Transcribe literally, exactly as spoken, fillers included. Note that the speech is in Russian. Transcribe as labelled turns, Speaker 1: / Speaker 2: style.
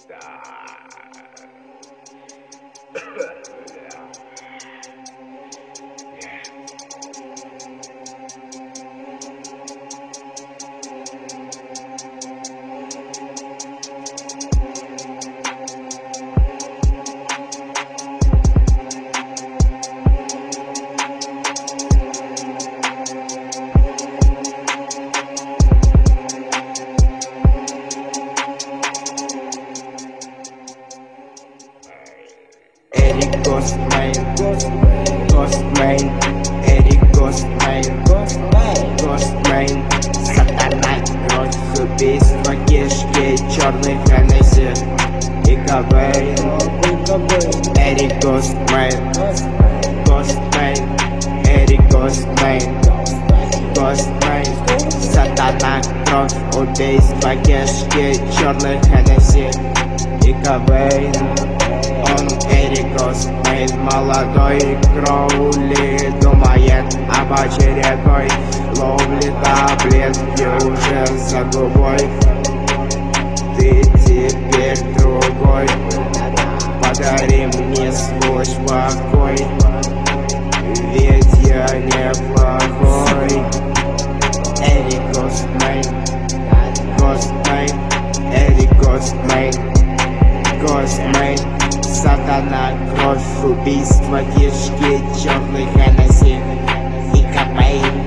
Speaker 1: Эрик Гостмейн, Гостмейн, Эрик Гостмейн, Гостмейн, сатана, кровь, убийство, кишки, черный Хеннесси и Кобейн. Эрик Гостмейн, Гостмейн, Эрик Гостмейн, Гостмейн, сатана, кровь, убийство, кишки, черный Хеннесси и Кобейн. Он Эрик Гостмейн, молодой Кроули, думает об очередной ловле таблетки уже за губой. Ты теперь другой, подари мне свой покой, ведь я неплохой. Эрик Гостмейн, Гостмейн, Эрик Гостмейн, Гостмейн, сатана, кровь, убийство, кишки, черный Хеннесси и Кобейн.